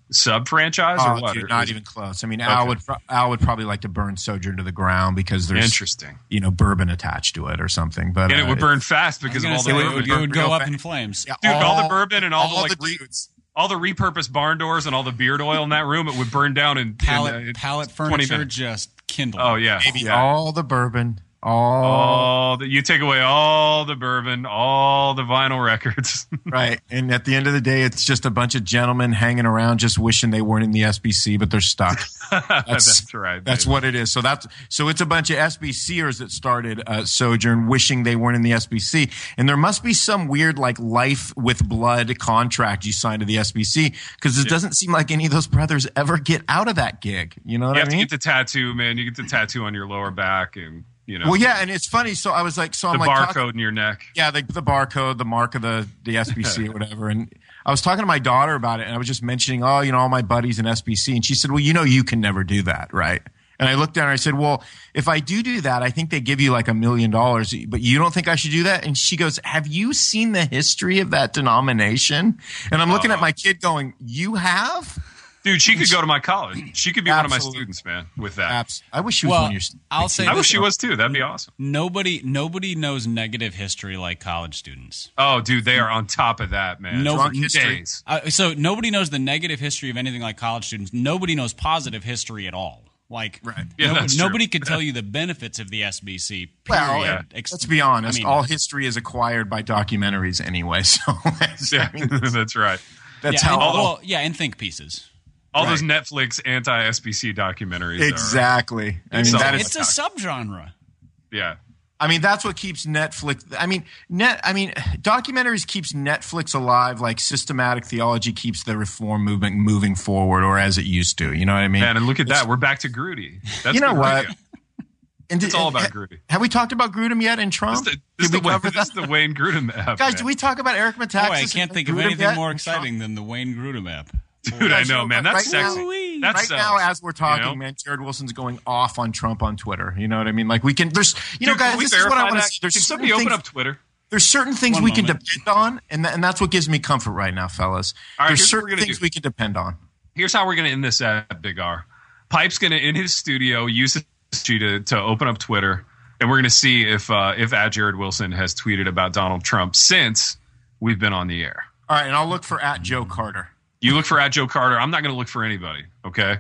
sub franchise Oh, or what? dude, Or not is- even close. I mean, Okay. Al would pro- Al would probably like to burn Sojourn to the ground because there's Interesting. you know, bourbon attached to it or something. But And it uh, would burn fast because of I all was the gonna say, bourbon. it would, it would go Real up fast. in flames. yeah, Dude, all the bourbon and all the, like, re- dudes. all the repurposed barn doors and all the beard oil in that room, it would burn down in, Pallet, in, uh, in pallet twenty furniture minutes. just kindled. Oh yeah, Maybe yeah. all the bourbon, all all the, you take away all the bourbon, all the vinyl records. right. And at the end of the day, it's just a bunch of gentlemen hanging around, just wishing they weren't in the S B C, but they're stuck. That's, right. That's baby. what it is. So that's so it's a bunch of SBCers that started uh, Sojourn, wishing they weren't in the S B C, and there must be some weird like life with blood contract you signed to the S B C because it Yeah. doesn't seem like any of those brothers ever get out of that gig. You know what You I have mean? to get the tattoo, man. You get the tattoo on your lower back, and you know, well, yeah, and it's funny. So I was like, so the I'm like, barcode talking- in your neck. yeah, the, the barcode, the mark of the the S B C or whatever, and. I was talking to my daughter about it, and I was just mentioning, oh, you know, all my buddies in S B C, and she said, well, you know, you can never do that, right? And I looked at her and I said, well, if I do do that, I think they give you like a million dollars, but you don't think I should do that? And she goes, have you seen the history of that denomination? And I'm looking Uh, at my kid going, you have? Dude, she could go to my college. She could be one of my Absolutely. students, man, with that. Apps. I wish she was Well, one of your. I'll say I this, wish she was too. That'd be awesome. Nobody, nobody knows negative history like college students. Oh, dude, they are on top of that, man. No- For Drunk history. days. Uh, so nobody knows the negative history of anything like college students. Nobody knows positive history at all. Like, Right. Yeah, no- that's true. nobody could tell you the benefits of the S B C. Well, Period. yeah. Ex- Let's be honest. I mean, all history is acquired by documentaries anyway. So that's, Yeah, I mean, that's right. that's yeah, how and, all well, yeah, and think pieces. All Right. those Netflix anti-S B C documentaries. Are, exactly. I mean, It's that all- is It's a subgenre. yeah. I mean, that's what keeps Netflix. I mean, net. I mean, documentaries keeps Netflix alive. Like systematic theology keeps the reform movement moving forward, or as it used to. You know what I mean? Man, and look at that. We're back to Grudy. That's You know good what? radio. And It's did- all about ha- Grudy. Have we talked about Grudem yet in Trump? This is the, this is Did the, we Wayne, cover this is that? the Wayne Grudem app. Guys, man. did we talk about Eric Metaxas? Boy, I can't and think of Grudem anything yet? more And Trump? exciting than the Wayne Grudem app. Dude, I know, man. That's Right sexy. now- That's right sells, now, as we're talking, you know? man, Jared Wilson's going off on Trump on Twitter. You know what I mean? Like we can. There's, you know, Dude, can guys, we this is what I verify want to that? say. There's Can certain somebody open things- up Twitter? There's certain things One we can moment. depend on, and th- and that's what gives me comfort right now, fellas. All right, There's here's what we're certain gonna things do. we can depend on. Here's how we're going to end this at Big R. Pipe's going to, in his studio, use his to, to open up Twitter, and we're going to see if uh, if at Jared Wilson has tweeted about Donald Trump since we've been on the air. All right, and I'll look for at Joe Carter. You look for at Joe Carter. I'm not going to look for anybody, okay?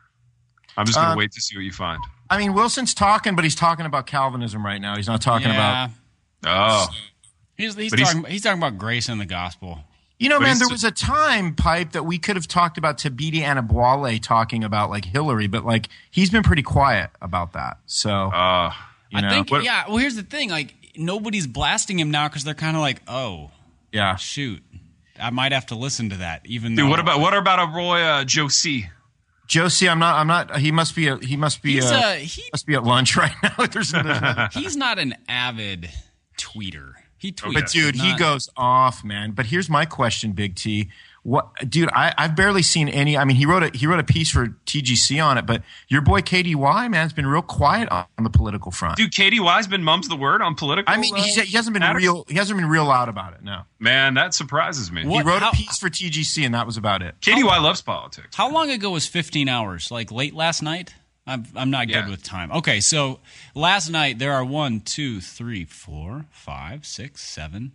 I'm just going to Um, wait to see what you find. I mean, Wilson's talking, but he's talking about Calvinism right now. He's not talking yeah. about. Oh, He's, he's, But he's- talking, he's talking about grace and the gospel. You know, But man, he's there t- was a time, Pipe, that we could have talked about Tabiti Anabuale talking about like Hillary, but like he's been pretty quiet about that. So uh, you know, I think, What- yeah, well, here's the thing. Like, nobody's blasting him now because they're kind of like, oh, yeah. shoot. I might have to listen to that, even dude, though. what about what about a Roy uh, Josie? Josie, I'm not. I'm not. He must be. A, he must be. He's, a, uh, he, must be at lunch right now. There's, there's he's not an avid tweeter. He tweets. But dude, he not- goes off, man. But here's my question, Big T. What, dude? I, I've barely seen any. I mean, he wrote a he wrote a piece for T G C on it, but your boy K D Y, man, has been real quiet on, on the political front. Dude, K D Y's been mum's the word on political. I mean, uh, he's, he hasn't been matters? real. He hasn't been real loud about it. No, Man, that surprises me. What? he wrote How- a piece for T G C, and that was about it. K D Y loves politics. How long ago was fifteen hours? Like late last night? I'm, I'm not Yeah. good with time. Okay, so last night there are one, two, three, four, five, six, seven,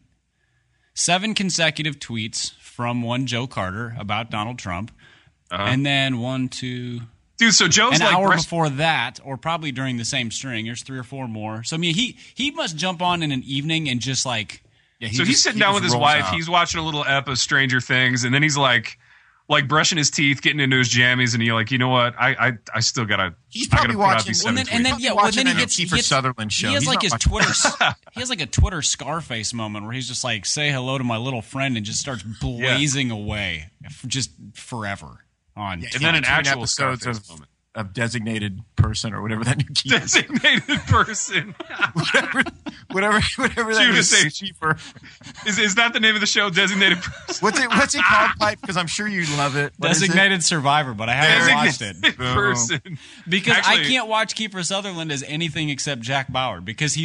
seven consecutive tweets from one Joe Carter about Donald Trump. Uh-huh. And then one, two, Dude, so Joe's an like hour breast- before that, or probably during the same string, there's three or four more. So I mean, he he must jump on in an evening and just like Yeah, he So he's just- sitting he down just with his rolls wife. out. He's watching a little ep of Stranger Things, and then he's like, like brushing his teeth, getting into his jammies, and he's like, you know what? I I, I still gotta. He's I gotta probably put out watching- these and seven then, and then tweets. yeah, Probably well, watching then he an gets, he Kiefer gets Sutherland show. He has He's like not his watching- Twitter. He has like a Twitter Scarface moment where he's just like, "Say hello to my little friend," and just starts blazing away, f- just forever on. Yeah, and then an between actual episodes Scarface of, moment. of designated person or whatever that new key is. Designated person. whatever, whatever, whatever that Judas is. H. Cheaper. Is is that the name of the show? Designated person. What's it? What's it called, Pipe? Because I'm sure you love it. What is it? Designated Survivor, but I haven't watched it Designated person. because I Actually- can't watch Kiefer Sutherland as anything except Jack Bauer because he's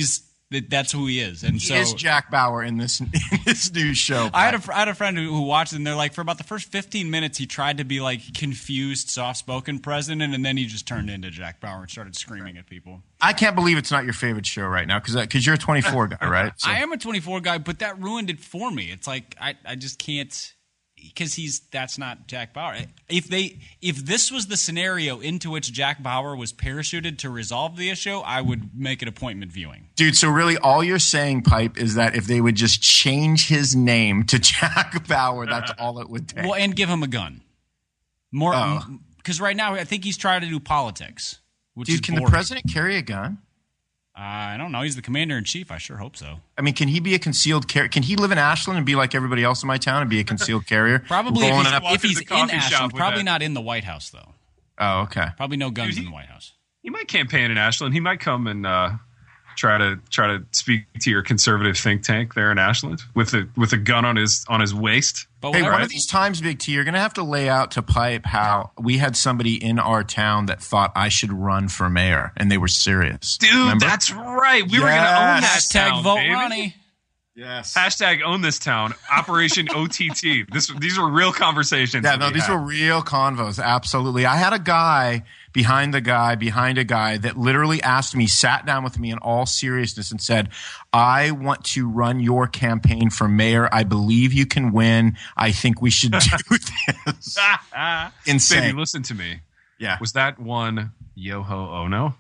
that that's who he is. And he so is Jack Bauer in this in this new show. I had a I had a friend who, who watched it, and they're like, for about the first fifteen minutes, he tried to be like confused, soft-spoken president, and then he just turned into Jack Bauer and started screaming at people. I can't believe it's not your favorite show right now because because you're a twenty-four guy, right? So. I am a twenty-four guy, but that ruined it for me. It's like I I just can't. Because he's that's not Jack Bauer. If they if this was the scenario into which Jack Bauer was parachuted to resolve the issue, I would make an appointment viewing. Dude, so really all you're saying, Pipe, is that if they would just change his name to Jack Bauer, that's all it would take. Well, and give him a gun. More because oh. right now I think he's trying to do politics. Which Dude, is can boring. the president carry a gun? Uh, I don't know. He's the commander in chief. I sure hope so. I mean, can he be a concealed carrier? Can he live in Ashland and be like everybody else in my town and be a concealed carrier? Probably if he's, up, if he's in Ashland. Probably that. not in the White House, though. Oh, okay. Probably no guns Dude, he, in the White House. He might campaign in Ashland. He might come and uh, try to try to speak to your conservative think tank there in Ashland with a with a gun on his on his waist. But hey, whatever. one of these times, Big T, you're going to have to lay out to Pipe how we had somebody in our town that thought I should run for mayor, and they were serious. Dude, Remember? that's right. We yes. were going to own that Hashtag town, vote baby. Ronnie. Yes. Hashtag own this town. Operation O T T. This these were real conversations. Yeah, no, we these had. were real convos. Absolutely. I had a guy behind the guy behind a guy that literally asked me, sat down with me in all seriousness and said, I want to run your campaign for mayor. I believe you can win. I think we should do this. Insane. Baby, listen to me. Yeah. Was that one Yoho Ono?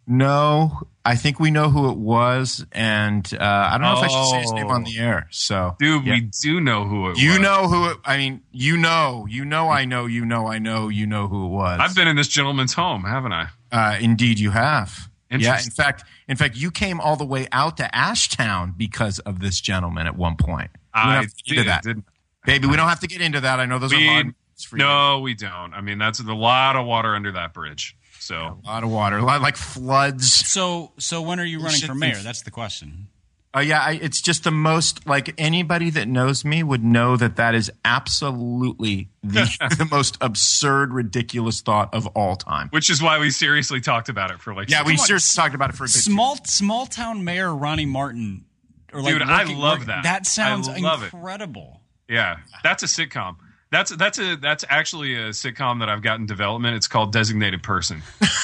No, I think we know who it was, and uh, I don't know oh. if I should say his name on the air. So, dude, yeah. we do know who it you was. You know who it. I mean, you know, you know, I know, you know, I know, you know who it was. I've been in this gentleman's home, haven't I? Uh, indeed, you have. Yeah, in Interesting. fact, in fact, you came all the way out to Ashtown because of this gentleman at one point. We don't I have to get into did, that, didn't baby. We don't have to get into that. I know those we, are hard moments for you. No, we don't. I mean, that's a lot of water under that bridge. So A lot of water, a lot like floods. So, so when are you running should for be- mayor? That's the question. Oh yeah, I, it's just the most like anybody that knows me would know that that is absolutely the, the most absurd, ridiculous thought of all time. which is why we seriously talked about it for like Yeah, six we months. seriously talked about it for a bit. Small small town mayor Ronnie Martin. Or like Dude, I working- love work- that. That sounds I love it. incredible. Yeah, that's a sitcom. That's that's a that's actually a sitcom that I've got in development. It's called Designated Person.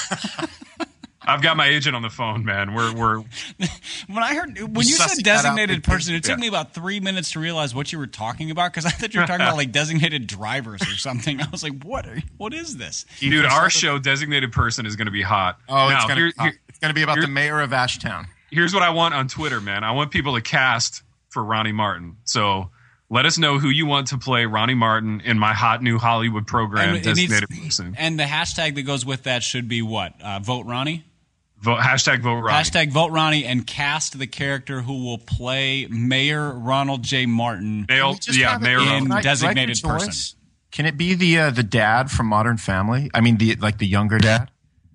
I've got my agent on the phone, man. We're we're When I heard when You're you sussing said that out designated big person, time. it took Yeah. me about three minutes to realize what you were talking about because I thought you were talking about like designated drivers or something. I was like, what? Are, what is this? dude. Our show, Designated Person, is going to be hot. Oh, now, it's gonna here- be, here- it's gonna be about here- the mayor of Ashtown. here's what I want on Twitter, man. I want people to cast for Ronnie Martin. So let us know who you want to play Ronnie Martin in my hot new Hollywood program, And it needs- Designated Person. And the hashtag that goes with that should be what? Uh, vote Ronnie? Vote, hashtag vote Ronnie. Hashtag vote Ronnie and cast the character who will play Mayor Ronald J. Martin. Mail, Can we just yeah, have it Mayor in Ronald. in Can I- designated do I get a person. choice? Can it be the uh, the dad from Modern Family? I mean, the like the younger dad.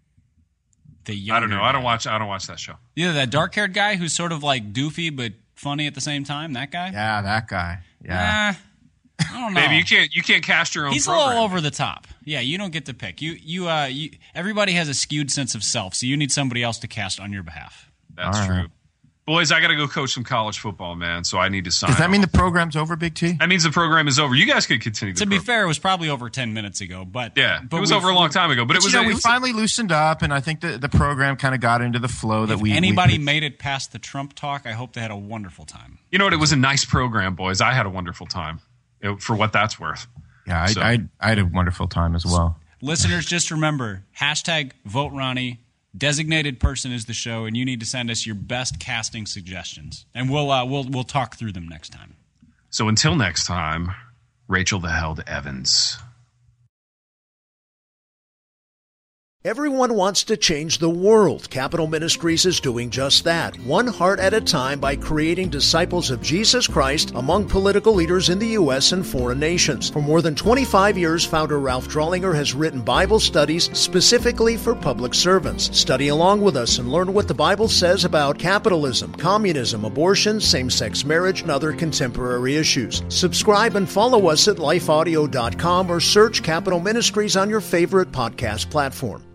The I don't know. younger I don't guy. watch. I don't watch that show. Yeah, that dark haired guy who's sort of like doofy but funny at the same time. That guy. Yeah, that guy. Yeah. Eh, I don't know. Baby, you can't. You can't cast your own. He's program. a little over the top. Yeah, you don't get to pick. You, you, uh, you. Everybody has a skewed sense of self, so you need somebody else to cast on your behalf. That's All true. right. Boys, I got to go coach some college football, man. So I need to sign. Does that off. mean the program's over, Big T? that means the program is over? You guys could continue. The To be program. fair, it was probably over ten minutes ago, but yeah, but it was we've- over a long time ago. But, it But, was. you know, it we was- finally loosened up, and I think the, the program kind of got into the flow that If we. anybody we, made it past the Trump talk, I hope they had a wonderful time. you know what? It was a nice program, boys. I had a wonderful time. It- for what that's worth. Yeah, I, So- I, I had a wonderful time as well. Listeners, just remember, hashtag vote Ronnie. Designated person is the show, and you need to send us your best casting suggestions, and we'll uh, we'll we'll talk through them next time. So until next time, Rachel the Held Evans. Everyone wants to change the world. Capital Ministries is doing just that, one heart at a time by creating disciples of Jesus Christ among political leaders in the U S and foreign nations. For more than twenty-five years, founder Ralph Drollinger has written Bible studies specifically for public servants. Study along with us and learn what the Bible says about capitalism, communism, abortion, same-sex marriage, and other contemporary issues. Subscribe and follow us at life audio dot com or search Capital Ministries on your favorite podcast platform.